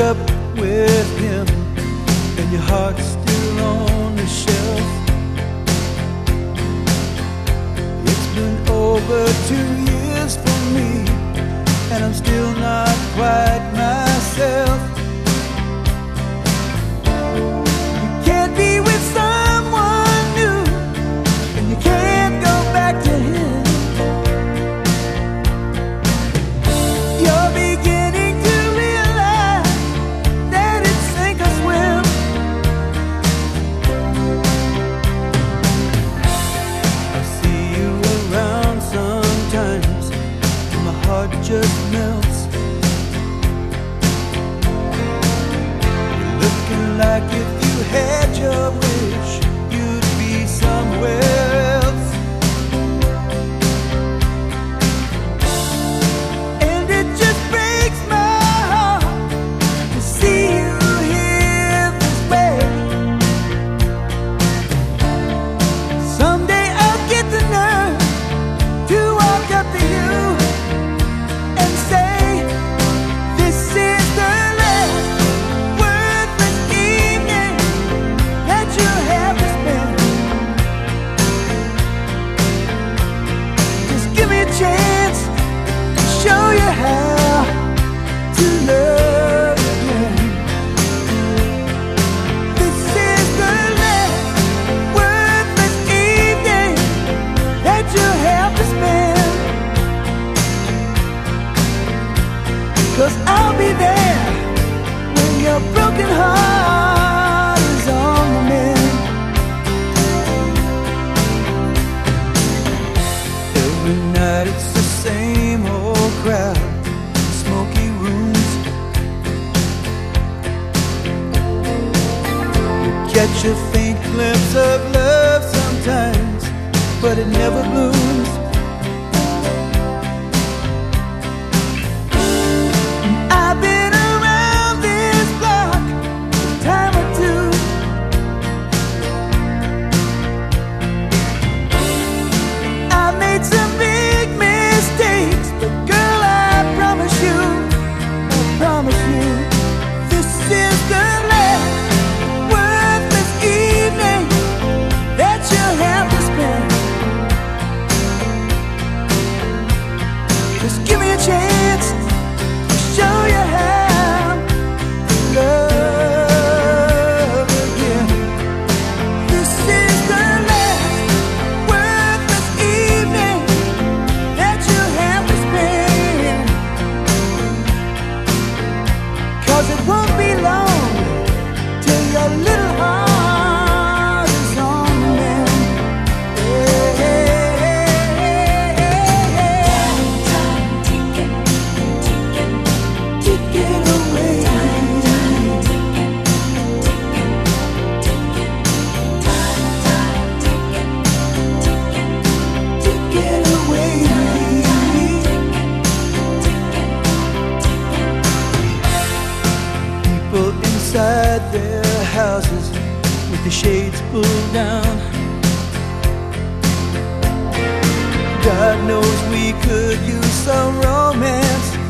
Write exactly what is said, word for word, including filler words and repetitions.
up with him and your heart's still on the shelf. It's been over two years for me, and I'm still not quite myself. You can't be with someone new, and you can't go back to him. You're beginning to realize that it's sink or swim. I see you around sometimes, and my heart just melts. You're looking like if you had your wish, you'd be somewhere else. And it just breaks my heart to see you here this way. Someday I'll get the nerve to walk up to you and say, this is the last worthless evening that you'll have to spend. Just give me a chance to show you how to love again. This is the last worthless evening that you'll have to spend. 'Cause I'll be there when your broken heart is on the mend. Every night it's the same old crowd, smoky rooms. You catch a faint glimpse of love sometimes, but it never blooms. I've been around this block a time or two. I made some big mistakes, but girl, I promise you, I promise you, this is the last worthless evening that you'll have to spend. Just give me a chance to show you how to love again. This is the last worthless evening that you'll have to spend. 'Cause it won't be long till your little heart is on the mend. Yeah, yeah, yeah, yeah. Ticking away. Ticking away. People inside their houses with the shades pulled down. God knows we could use some romance